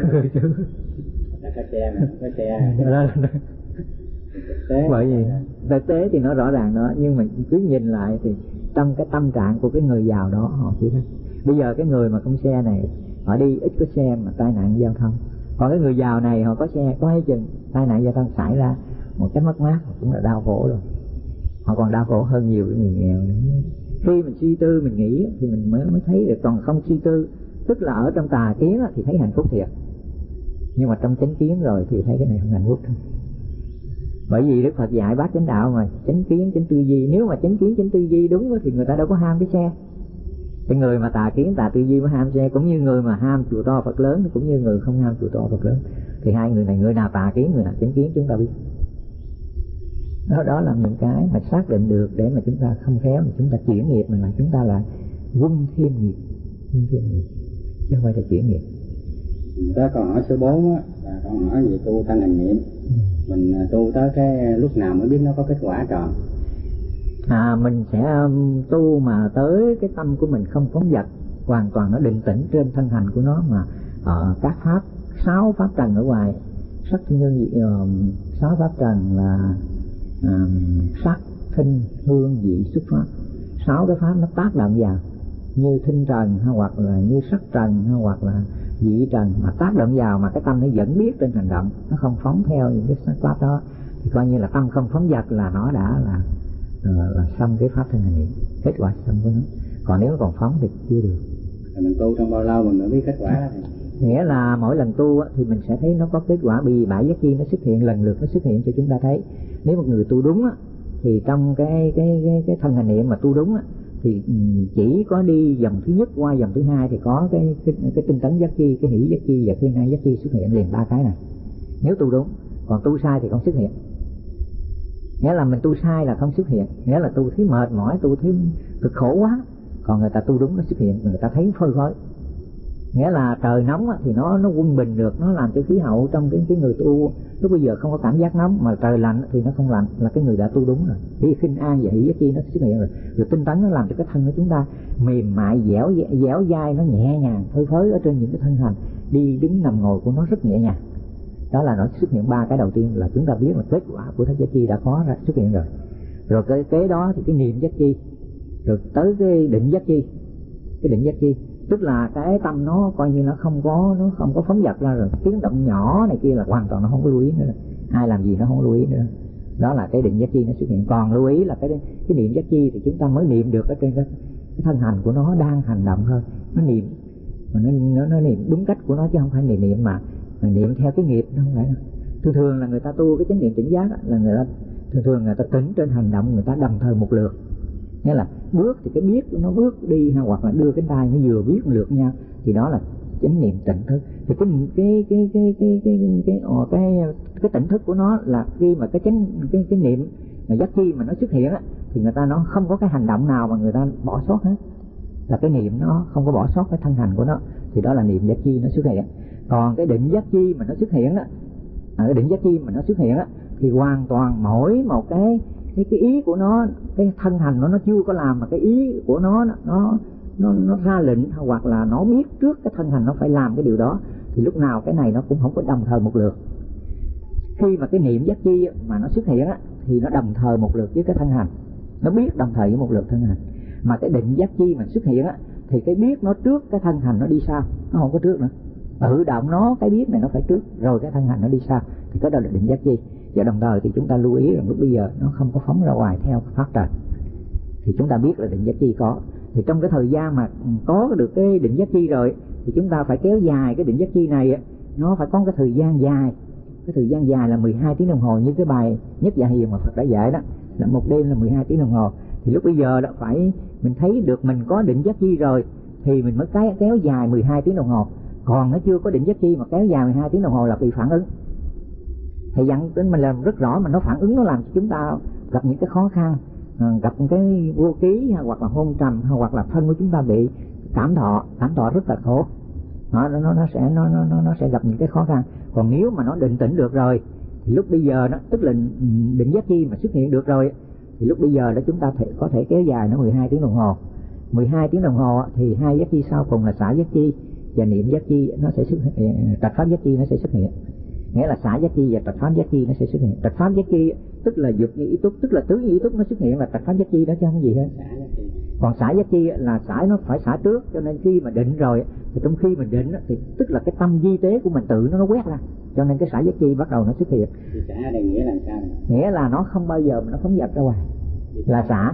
là có xe mà có xe. Bởi vì thực tế thì nó rõ ràng đó, nhưng mà cứ nhìn lại thì trong cái tâm trạng của cái người giàu đó họ chỉ thấy. Bây giờ cái người mà không xe này họ đi ít có xe mà tai nạn giao thông, còn cái người giàu này họ có xe, có hay chừng tai nạn giao thông xảy ra một cái mất mát cũng là đau khổ rồi. Họ còn đau khổ hơn nhiều cái người nghèo nữa. Khi mình suy tư mình nghĩ thì mình mới thấy được, còn không suy tư tức là ở trong tà kiến thì thấy hạnh phúc thiệt, nhưng mà trong chánh kiến rồi thì thấy cái này không hạnh phúc thôi. Bởi vì Đức Phật dạy bát chánh đạo mà, chánh kiến chánh tư duy. Nếu mà chánh kiến chánh tư duy đúng thì người ta đâu có ham cái xe. Cái người mà tà kiến tà tư duy mới ham xe, cũng như người mà ham chùa to Phật lớn, cũng như người không ham chùa to Phật lớn. Thì hai người này, người nào tà kiến người nào chánh kiến chúng ta biết. Đó là những cái mà xác định được để mà chúng ta không khéo mà chúng ta chuyển nghiệp, mà chúng ta là quân thêm nghiệp, chứ không phải là chuyển nghiệp. Đó câu hỏi số 4 á, là câu hỏi về tu thân hành niệm. Mình tu tới cái lúc nào mới biết nó có kết quả tròn? Mình sẽ tu mà tới cái tâm của mình không phóng dật, hoàn toàn nó định tĩnh trên thân hành của nó, mà các pháp 6 pháp trần ở ngoài, sắc thanh hương vị 6 pháp trần là sắc thinh hương vị xuất pháp. 6 cái pháp nó tác động vào như thinh trần hay hoặc là như sắc trần hay hoặc là vị trần, mà tác động vào mà cái tâm nó vẫn biết trên hành động, nó không phóng theo những cái pháp đó, thì coi như là tâm không phóng dật là nó đã là xong cái pháp thân hành niệm, kết quả xong của nó. Còn nếu còn phóng thì chưa được. Mình tu trong bao lâu mình mới biết kết quả đó? Nghĩa là mỗi lần tu thì mình sẽ thấy nó có kết quả, vì 7 giác chi nó xuất hiện lần lượt, nó xuất hiện cho chúng ta thấy. Nếu một người tu đúng thì trong cái thân hành niệm mà tu đúng thì chỉ có đi dòng thứ nhất qua dòng thứ hai thì có cái tinh tấn giác chi, cái hỷ giác chi và cái nay giác chi xuất hiện liền 3 cái này. Nếu tu đúng, còn tu sai thì không xuất hiện. Nghĩa là mình tu sai là không xuất hiện, nghĩa là tu thấy mệt mỏi, tu thấy cực khổ quá. Còn người ta tu đúng nó xuất hiện, người ta thấy phơi phới. Nghĩa là trời nóng thì nó quân bình được, nó làm cho khí hậu trong cái người tu lúc bây giờ không có cảm giác nóng, mà trời lạnh thì nó không lạnh, là cái người đã tu đúng rồi. Thì khinh an và hỷ giác chi nó xuất hiện rồi. Rồi tinh tấn nó làm cho cái thân của chúng ta mềm mại, dẻo dai, nó nhẹ nhàng, phơi phới ở trên những cái thân hành, đi đứng nằm ngồi của nó rất nhẹ nhàng. Đó là nó xuất hiện ba cái đầu tiên, là chúng ta biết là kết quả của thất giác chi đã có ra xuất hiện rồi. Rồi cái kế đó thì cái niệm giác chi, rồi tới cái định giác chi. Cái định giác chi tức là cái tâm nó coi như nó không có phóng dật ra rồi, tiếng động nhỏ này kia là hoàn toàn nó không có lưu ý nữa, ai làm gì nó không lưu ý nữa. Đó là cái định giác chi nó xuất hiện. Còn lưu ý là cái niệm giác chi thì chúng ta mới niệm được ở trên cái thân hành của nó đang hành động thôi. Nó niệm mà nó niệm đúng cách của nó, chứ không phải niệm mà niệm theo cái nghiệp, nó không phải đâu. Thường là người ta tu cái chánh niệm tỉnh giác là người ta tỉnh trên hành động, người ta đồng thời một lượt. Nghĩa là bước thì cái biết nó bước đi, hoặc là đưa cái tay nó vừa biết lượt nhau, thì đó là chánh niệm tỉnh thức. Thì cái tỉnh thức của nó là khi mà cái niệm mà giác chi mà nó xuất hiện á, thì người ta nó không có cái hành động nào mà người ta bỏ sót hết, là cái niệm nó không có bỏ sót cái thân hành của nó, thì đó là niệm giác chi nó xuất hiện. Còn cái định giác chi mà nó xuất hiện á, cái định giác chi mà nó xuất hiện á, thì hoàn toàn mỗi một cái ý của nó, cái thân hành nó chưa có làm, mà cái ý của nó ra lệnh, hoặc là nó biết trước cái thân hành nó phải làm cái điều đó, thì lúc nào cái này nó cũng không có đồng thời một lượt. Khi mà cái niệm giác chi mà nó xuất hiện á, thì nó đồng thời một lượt với cái thân hành, nó biết đồng thời với một lượt thân hành. Mà cái định giác chi mà xuất hiện á, thì cái biết nó trước cái thân hành nó đi sau, nó không có trước nữa. Tự động nó, cái biết này nó phải trước, rồi cái thân hành nó đi sau, thì cái đó là định giác chi. Và đồng thời thì chúng ta lưu ý rằng lúc bây giờ nó không có phóng ra ngoài theo pháp trần, thì chúng ta biết là định giác chi có. Thì trong cái thời gian mà có được cái định giác chi rồi, thì chúng ta phải kéo dài cái định giác chi này, nó phải có cái thời gian dài. Cái thời gian dài là 12 tiếng đồng hồ, như cái bài Nhất Dạ Hiền mà Phật đã dạy đó, là một đêm là 12 tiếng đồng hồ. Thì lúc bây giờ đó phải mình thấy được mình có định giác chi rồi, thì mình mới kéo dài 12 tiếng đồng hồ. Còn nó chưa có định giác chi mà kéo dài 12 tiếng đồng hồ là bị phản ứng. Thầy dặn đến mình làm rất rõ, mà nó phản ứng, nó làm cho chúng ta gặp những cái khó khăn, gặp cái vô ký, hoặc là hôn trầm, hoặc là thân của chúng ta bị cảm thọ rất là khổ. Nó sẽ gặp những cái khó khăn. Còn nếu mà nó định tĩnh được rồi, thì lúc bây giờ nó tức là định giác chi mà xuất hiện được rồi, thì lúc bây giờ đó chúng ta có thể kéo dài nó 12 tiếng đồng hồ. 12 tiếng đồng hồ thì hai giác chi sau cùng là xả giác chi và niệm giác chi nó sẽ xuất hiện, trạch pháp giác chi nó sẽ xuất hiện. Nghĩa là xả giác chi và trạch pháp giác chi nó sẽ xuất hiện. Trạch pháp giác chi tức là dục như ý túc, tức là tứ như ý túc nó xuất hiện, là trạch pháp giác chi đó chứ không gì hết. Còn xả giác chi là xả, nó phải xả trước, cho nên khi mà định rồi thì trong khi mình định thì tức là cái tâm di tế của mình tự nó quét ra, cho nên cái xả giác chi bắt đầu nó xuất hiện. Thì xả đây nghĩa là sao? Nghĩa là nó không bao giờ mà nó phóng dật ra ngoài, là xả.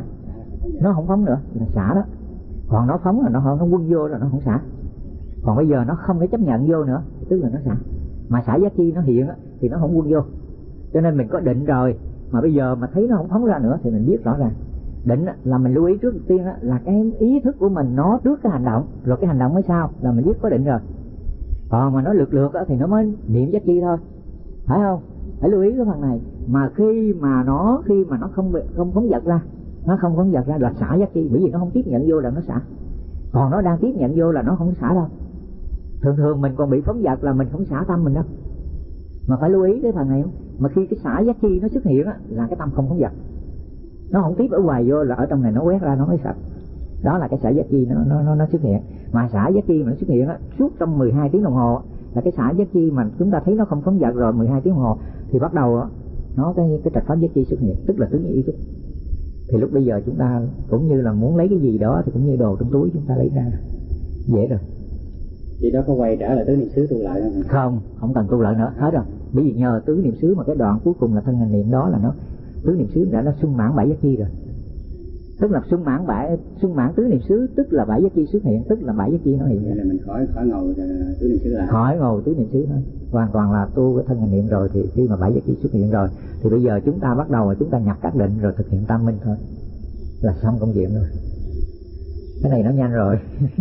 Nó không phóng nữa là xả đó. Còn nó phóng là nó quân vô rồi nó không xả. Còn bây giờ nó không thể chấp nhận vô nữa, tức là nó xả. Mà xả giác chi nó hiện thì nó không quân vô. Cho nên mình có định rồi mà bây giờ mà thấy nó không phóng ra nữa thì mình biết rõ ràng. Định là mình lưu ý trước tiên là cái ý thức của mình nó trước cái hành động, rồi cái hành động mới sau, là mình biết có định rồi. Còn mà nó lượt thì nó mới niệm giác chi thôi, phải không? Phải lưu ý cái phần này. Mà khi mà nó không phóng dật ra, nó không phóng dật ra là xả giác chi, bởi vì nó không tiếp nhận vô là nó xả. Còn nó đang tiếp nhận vô là nó không xả đâu. Thường mình còn bị phóng dật là mình không xả tâm mình đâu. Mà phải lưu ý cái phần này. Mà khi cái xả giác chi nó xuất hiện là cái tâm không phóng dật, nó không tiếp ở ngoài vô, là ở trong này nó quét ra nó mới sạch. Đó là cái xả giác chi nó xuất hiện. Mà xả giác chi mà nó xuất hiện suốt trong 12 tiếng đồng hồ là cái xả giác chi mà chúng ta thấy nó không phóng dật rồi 12 tiếng đồng hồ thì bắt đầu nó cái trạch pháp giác chi xuất hiện, tức là tứ như ý túc. Thì lúc bây giờ chúng ta cũng như là muốn lấy cái gì đó thì cũng như đồ trong túi chúng ta lấy ra dễ rồi. Thì đó có quay trở lại tứ niệm xứ tu lại không? Không cần tu lại nữa, hết rồi. Bởi vì nhờ tứ niệm xứ mà cái đoạn cuối cùng là thân hành niệm đó là nó tứ niệm xứ đã sung mãn bảy giác chi rồi. Tức là sung mãn tứ niệm xứ, tức là bảy giác chi xuất hiện, tức là bảy giác chi nó hiện. Vậy là mình khỏi ngồi tứ niệm xứ lại. Khỏi ngồi tứ niệm xứ thôi. Hoàn toàn là tu cái thân hành niệm rồi, thì khi mà bảy giác chi xuất hiện rồi thì bây giờ chúng ta bắt đầu chúng ta nhập các định rồi thực hiện tam minh thôi là xong công chuyện rồi. Cái này nó nhanh rồi.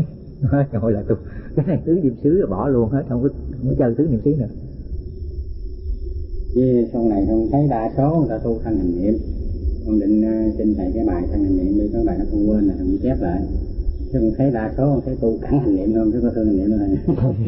Ngồi là tu cái này tứ niệm xứ rồi bỏ luôn hết, không có chơi tứ niệm xứ nữa. Chứ sau này không thấy đa số người ta tu thân hành niệm con định xin thầy cái bài thân hành niệm đi, cái bài nó con quên là thằng chép lại, chứ con thấy đa số con thấy tu cản hành niệm không, chứ có thương hành niệm nữa này.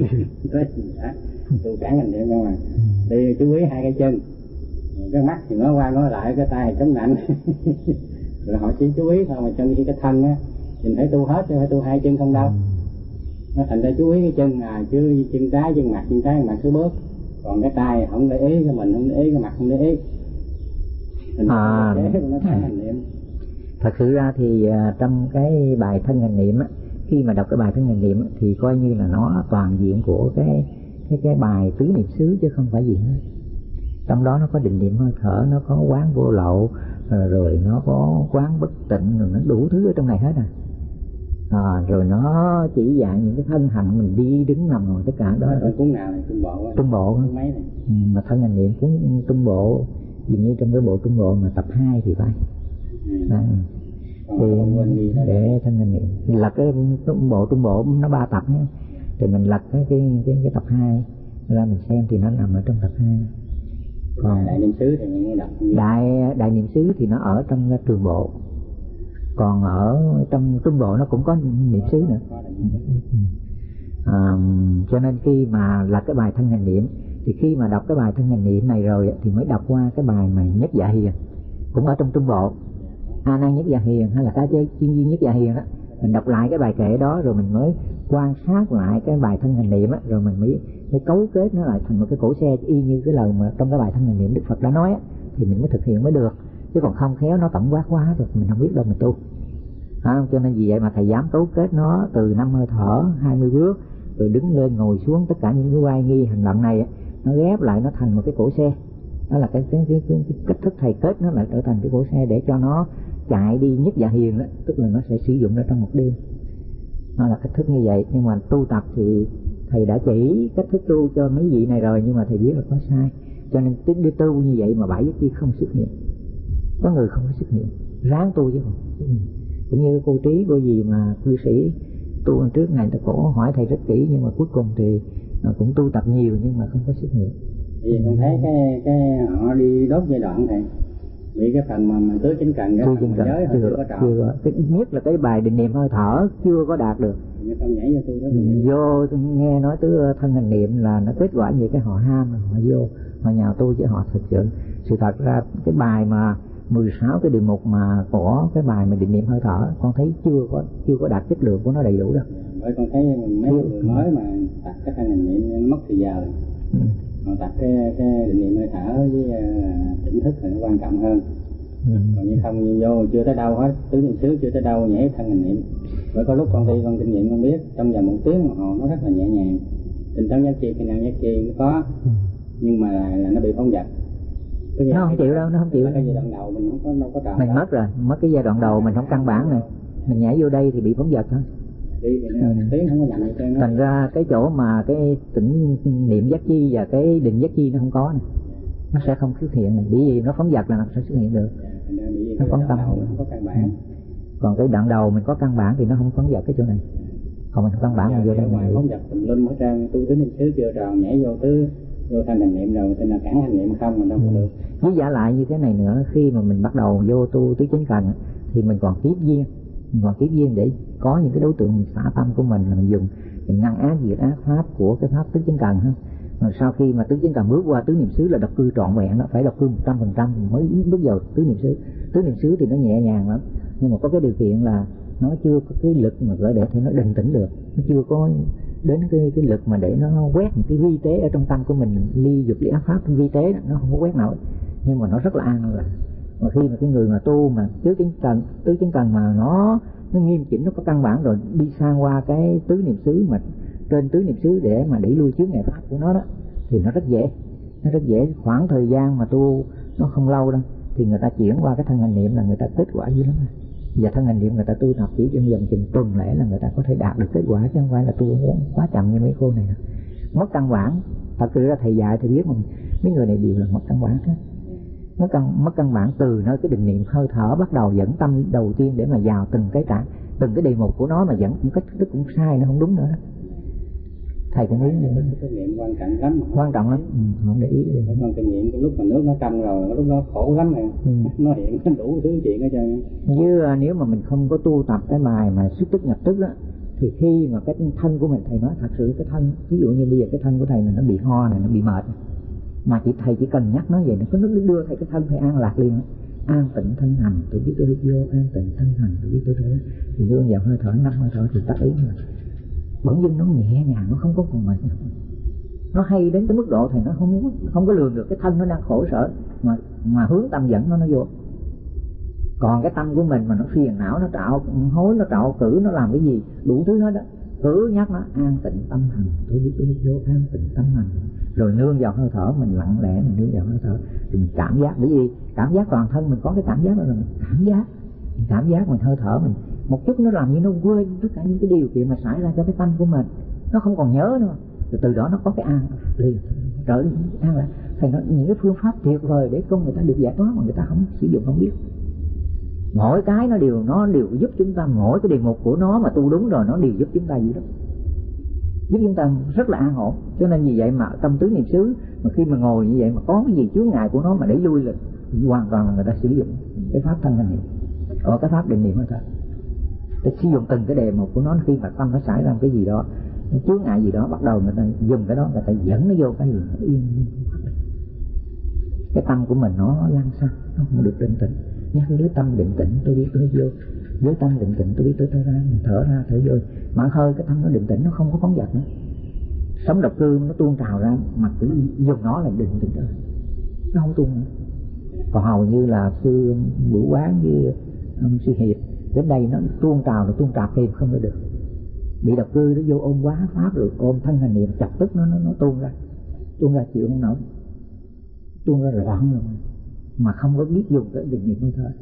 Tu cản hành niệm không à. Đi chú ý hai cái chân, cái mắt thì ngó qua ngó lại, cái tay thì chống nạnh. Rồi họ chỉ chú ý thôi, mà trong khi cái thân á mình phải tu hết chứ phải tu hai chân không đâu. Nó thành ra chú ý cái chân chứ chân trái chân mặt cứ bớt, còn cái tay không để ý, cái mình không để ý, cái mặt không để ý. Nó hành niệm. Thật sự ra thì trong cái bài thân hành niệm á, khi mà đọc cái bài thân hành niệm á, thì coi như là nó toàn diện của cái bài tứ niệm xứ chứ không phải gì hết. Trong đó nó có định niệm hơi thở, nó có quán vô lậu, rồi nó có quán bất tịnh, rồi nó đủ thứ ở trong này hết rồi nó chỉ dạy những cái thân hành mình đi đứng nằm ngồi tất cả đó. Cuốn nào này? Trung bộ. Trung bộ mấy này? Mà thân hành niệm cuốn trung bộ, dường như trong cái bộ trung bộ mà tập 2 thì phải. Thì để thân hành niệm lật cái bộ trung bộ nó 3 tập nhé, thì mình lật cái tập 2 ra mình xem thì nó nằm ở trong tập 2. Còn đại niệm xứ thì mình đọc đại niệm xứ thì nó ở trong cái trường bộ, còn ở trong trung bộ nó cũng có niệm xứ nữa. Cho nên khi mà lật cái bài thân hành niệm thì khi mà đọc cái bài thân hành niệm này rồi thì mới đọc qua cái bài mà nhất dạ hiền, cũng ở trong trung bộ. A Nan nhất dạ hiền hay là cá chế chuyên viên nhất dạ hiền đó, mình đọc lại cái bài kệ đó rồi mình mới quan sát lại cái bài thân hành niệm á, rồi mình mới cấu kết nó lại thành một cái cỗ xe y như cái lời mà trong cái bài thân hành niệm Đức Phật đã nói á, thì mình mới thực hiện mới được, chứ còn không khéo nó tổng quát quá rồi mình không biết đâu mình tu. Cho nên vì vậy mà thầy dám cấu kết nó từ 5 hơi thở 20 bước, rồi đứng lên ngồi xuống, tất cả những cái oai nghi hành động này nó ghép lại nó thành một cái cỗ xe. Đó là cái cách thức thầy kết nó lại trở thành cái cỗ xe để cho nó chạy đi nhất dạ hiền đó, tức là nó sẽ sử dụng nó trong một đêm. Đó là cách thức như vậy. Nhưng mà tu tập thì thầy đã chỉ cách thức tu cho mấy vị này rồi, nhưng mà thầy biết là có sai, cho nên đi tu như vậy mà 7 giác chi không xuất hiện. Có người không có xuất hiện, ráng tu chứ không. Cũng như cô Trí, cô gì mà cư sĩ tu trước này, ta cổ hỏi thầy rất kỹ, nhưng mà cuối cùng thì cũng tu tập nhiều nhưng mà không có xuất hiện. Vì con thấy cái họ đi đốt giai đoạn này vì cái phần mà tứ chính cần cái phần giới họ chưa có trọn. Nhất là cái bài định niệm hơi thở chưa có đạt được. Không nhảy vô tu đó. Vô nghe nói tứ thân hành niệm là nó kết quả như cái họ ham, họ vô họ nhào tu, chứ họ thực sự thật ra cái bài mà 16 cái điều mục mà của cái bài mà định niệm hơi thở con thấy chưa có đạt chất lượng của nó đầy đủ đâu. Bởi con thấy mấy người mới mà tập cái thân hành niệm mất thời giờ. Còn tập cái định niệm hơi thở với tỉnh thức là nó quan trọng hơn. Còn như không như vô chưa tới đâu hết, tứ niệm xứ chưa tới đâu nhảy thân hành niệm. Bởi có lúc con đi con kinh nghiệm con biết trong vòng 1 tiếng đồng hồ nó rất là nhẹ nhàng. Tinh tấn giác chi, khi nào giác chi nó có, nhưng mà là nó bị phóng dật. Nó không chịu đâu, nó không chịu. Cái giai đoạn đầu mình đâu có trọn. Mình mất rồi, mất cái giai đoạn đầu mình không căn bản này, mình nhảy vô đây thì bị phóng dật thôi. Đi thì tiếng không có nhận được trơn. Thành ra cái chỗ mà cái tỉnh niệm giác chi và cái định giác chi nó không có này, nó sẽ không xuất hiện này. Bởi vì nó phóng dật là nó sẽ xuất hiện được. Nó phóng tâm. Có căn bản. Còn cái đoạn đầu mình có căn bản thì nó không phóng dật cái chỗ này. Còn mình căn bản mình vô đây mình phóng dật tùm lum hết trơn, tu tứ niệm xứ chưa tròn nhảy vô vô thanh hành niệm rồi, thì là cản hành niệm không mình đâu có được. Với giả lại như thế này nữa, khi mà mình bắt đầu vô tu tứ chính cần thì mình còn tiếp duyên để có những cái đối tượng mình xả tâm của mình là mình dùng, mình ngăn ác diệt ác pháp của cái pháp tứ chính cần ha. Rồi sau khi mà tứ chính cần bước qua tứ niệm xứ là độc cư trọn vẹn, nó phải độc cư 100% mới bước vào tứ niệm xứ. Tứ niệm xứ thì nó nhẹ nhàng lắm, nhưng mà có cái điều kiện là nó chưa có cái lực mà gỡ để thì nó định tĩnh được, nó chưa có đến cái lực mà để nó quét những cái vi tế ở trong tâm của mình, ly dục ly ác pháp vi tế đó, nó không có quét nổi, nhưng mà nó rất là an rồi. Mà khi mà cái người mà tu mà tứ chính cần mà nó nghiêm chỉnh, nó có căn bản rồi, đi sang qua cái tứ niệm xứ mà trên tứ niệm xứ để mà đẩy lui chướng ngại pháp của nó đó, thì nó rất dễ. Khoảng thời gian mà tu nó không lâu đâu thì người ta chuyển qua cái thân hành niệm là người ta kết quả dữ lắm. Và thân hành niệm người ta tu tập chỉ trong vòng chừng tuần lễ là người ta có thể đạt được kết quả, chứ không phải là tu quá chậm như mấy cô này. Mất căn bản, thật sự ra thầy dạy thì biết mà mấy người này đều là mất căn bản hết. Mất căn bản từ nơi cái định niệm hơi thở bắt đầu dẫn tâm đầu tiên để mà vào từng cái đề mục của nó mà dẫn một cách cũng sai, nó không đúng nữa. thầy cũng biết cái niệm quan trọng lắm. Quan trọng lắm, không để ý. Phải con kinh nghiệm cái lúc mà nước nó trong rồi, cái lúc đó khổ lắm này. Nó hiện đủ thứ chuyện hết trơn. Như nếu mà mình không có tu tập cái bài mà xuất tức nhập tức đó, thì khi mà cái thân của mình, thầy nói thật sự cái thân, ví dụ như bây giờ cái thân của thầy này nó bị ho này, nó bị mệt, mà thầy chỉ cần nhắc nó vậy, nó đưa thầy cái thân thầy an lạc liền. An tịnh thân hành, tôi biết tôi hít vô, an tịnh thân hành, tôi biết tôi thở, thì đưa vào hơi thở, 5 hơi thở thì tác ý mà bỗng dưng nó nhẹ nhàng, nó không có còn mệt nữa. Nó hay đến cái mức độ thầy nó không có lường được cái thân nó đang khổ sở mà hướng tâm dẫn nó vô. Còn cái tâm của mình mà nó phiền não, nó trạo hối, nó trạo cử, nó làm cái gì đủ thứ hết đó, cứ nhắc nó an tịnh tâm hành, tôi biết tôi hít vô, an tịnh tâm hành, rồi nương vào hơi thở, mình lặng lẽ mình nương vào hơi thở, thì mình cảm giác. Bởi vì cảm giác toàn thân mình có cái cảm giác đó, là mình cảm giác mình hơi thở mình một chút, nó làm như nó quên tất cả những cái điều kiện mà xảy ra cho cái tâm của mình, nó không còn nhớ nữa. Rồi từ đó nó có cái an liền, trở an là thầy nói những cái phương pháp tuyệt vời để con người ta được giải thoát mà người ta không sử dụng, không biết. Mỗi cái nó đều giúp chúng ta, mỗi cái đề mục của nó mà tu đúng rồi nó đều giúp chúng ta gì đó, giúp chúng ta rất là an ổn. Cho nên vì vậy mà trong tứ niệm xứ mà khi mà ngồi như vậy mà có cái gì chướng ngại của nó mà đẩy lui là hoàn toàn là người ta sử dụng cái pháp thân hành niệm, cái pháp định niệm thôi. Để sử dụng từng cái đề mục của nó, khi mà tâm nó xảy ra một cái gì đó, nó chướng ngại gì đó, bắt đầu người ta dùng cái đó, người ta dẫn nó vô cái gì nó yên. Cái tâm của mình nó lăn xăng, nó không được định tĩnh. Nhắc với tâm định tĩnh, tôi biết tôi vô, với tâm định tĩnh tôi biết tôi thở ra, mình thở ra thở vô, mà hơi cái tâm nó định tĩnh, nó không có phóng dật nữa. Sống độc cư nó tuôn trào ra, mà cứ dùng nó là định tĩnh rồi, nó không tuôn nữa. Còn hầu như là sư Bửu Quán với sư Hiệp đến đây nó tuôn trào thêm không có được. Bị độc cư nó vô ôm quá pháp rồi ôm thân hành niệm, chọc tức nó tuôn ra chịu không nổi, tuôn ra loạn rồi mà không có biết dùng cái định niệm hơi thở.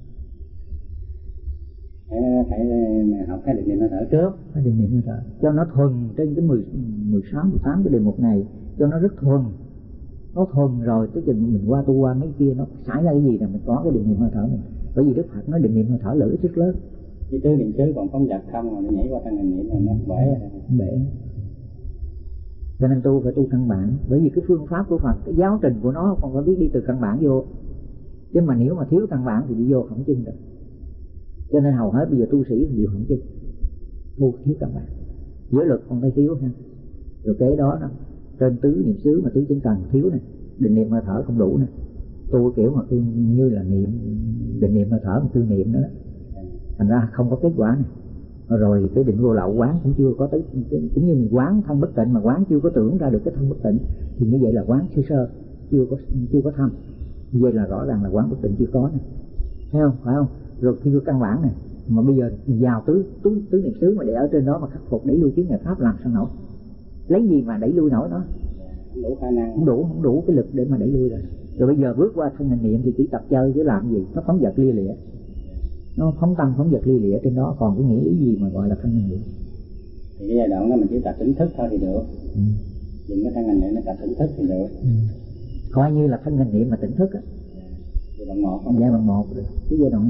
Phải học cái định niệm hơi thở trước, cái định niệm hơi thở cho nó thuần trên cái 16, 18 cái đề mục này, cho nó rất thuần. Nó thuần rồi tới chừng mình qua tu qua mấy kia nó xảy ra cái gì là mình có cái định niệm hơi thở mình. Bởi vì Đức Phật nói định niệm hơi thở lợi ích rất lớn. Chứ tứ niệm xứ còn phóng dật không mà nó nhảy qua thân hành niệm là nó bể. Cho nên tu phải tu căn bản. Bởi vì cái phương pháp của Phật, cái giáo trình của nó không có biết đi từ căn bản vô, chứ mà nếu mà thiếu căn bản thì đi vô không chừng được. Cho nên hầu hết bây giờ tu sĩ đều không chừng, tu thiếu căn bản. Giới luật còn thấy thiếu ha, rồi kế đó trên tứ niệm xứ mà tứ chánh cần thiếu này, định niệm hơi thở không đủ này. Tu kiểu mà như là niệm định niệm hơi thở mà tư niệm nữa đó, thành ra không có kết quả này. Rồi cái định vô lậu quán cũng chưa có tới, cũng như mình quán thân bất tịnh mà quán chưa có tưởng ra được cái thân bất tịnh, thì như vậy là quán sơ chưa có thâm. Như vậy là rõ ràng là quán bất tịnh chưa có này, thấy không, phải không? Rồi khi có căn bản này mà bây giờ vào tứ niệm xứ mà để ở trên đó mà khắc phục đẩy lui chướng ngại pháp làm sao nổi, lấy gì mà đẩy lui nổi nó, không đủ khả năng, không đủ cái lực để mà đẩy lui rồi. Rồi bây giờ bước qua thân hành niệm thì chỉ tập chơi chứ làm gì, nó phóng dật lia lịa, nó phóng tâm phóng dật lia lịa trên đó, còn cái nghĩa lý gì mà gọi là thân hành niệm. Thì cái giai đoạn đó mình chỉ tập tỉnh thức thôi thì được. Dùng cái thân hành niệm nó tập tỉnh thức thì được. Coi như là thân hành niệm mà tỉnh thức á, giai đoạn 1 giai đoạn 1 được. Cái giai đoạn